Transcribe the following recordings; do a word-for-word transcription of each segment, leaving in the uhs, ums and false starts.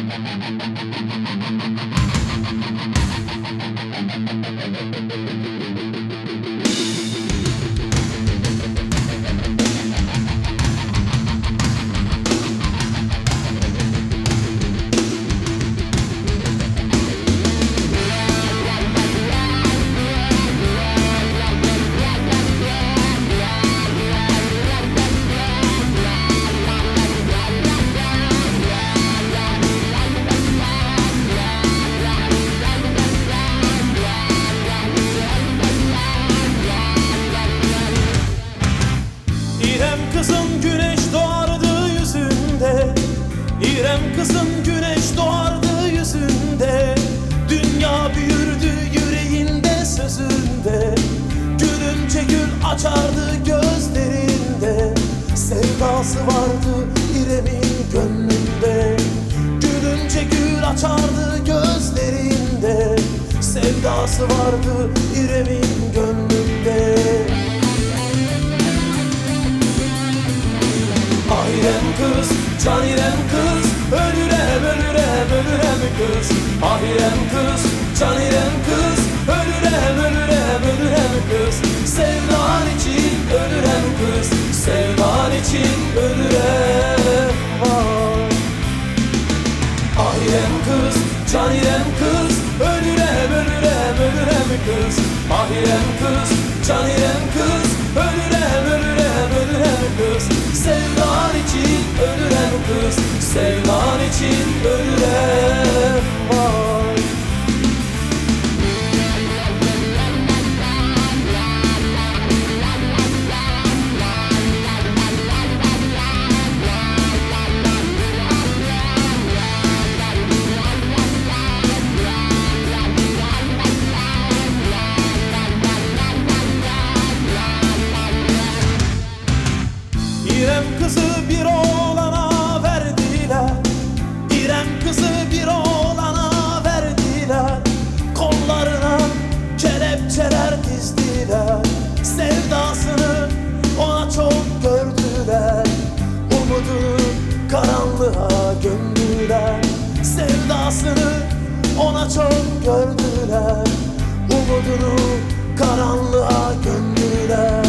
kızım güneş doğardı yüzünde, İrem kızım güneş doğardı yüzünde. Dünya büyürdü yüreğinde sözünde, gülünce gül açardı gözlerinde. Sevdası vardı İrem'in gönlünde, gülünce gül açardı gözlerinde. Sevdası vardı İrem'in gönlünde. Ah İrem kız, can İrem kız, ölürem ölürem ölürem kız. Ah İrem kız, can İrem kız, ölürem ölürem ölürem kız. Sevdan için ölürem kız, sevdan için ölürem. Ah, ah İrem kız, can İrem kız, ölürem ölürem ölürem kız. Ah İrem kız, can İrem kız, ölürem ölürem ölürem kız. Sevdan için ölürem kız, sevdan için ölürem. Vay. İrem kızı bir oğlana verdiler, İrem kızı bir oğlana verdiler. Kollarına kelepçeler dizdiler, sevdasını ona çok gördüler. Umudunu karanlığa gömdüler, sevdasını ona çok gördüler. Umudunu karanlığa gömdüler.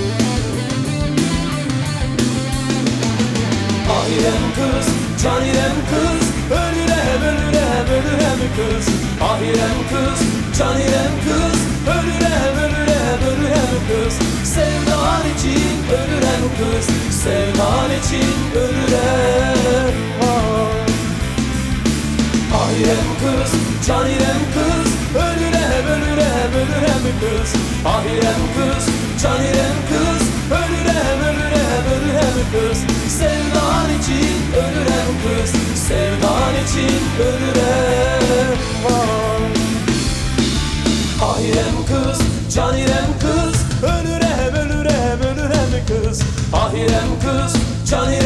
Ah İrem kız, can İrem kız, ölürem ölürem ölürem kız. Ah İrem kız, can İrem kız, ölürem ölürem ölürem kız. Sevdan için ölürem kız, sevdan için ölürem. Ah, ah İrem kız, can İrem kız, ölürem ölürem ölürem kız. Ah İrem kız, can İrem kız, ölürem ölürem ölürem kız. Sevdan için ölürem kız, sevdan için ölürem. Vay. Ah İrem kız, can İrem kız, ölürem ölürem ölürem kız. Ah İrem kız, can İrem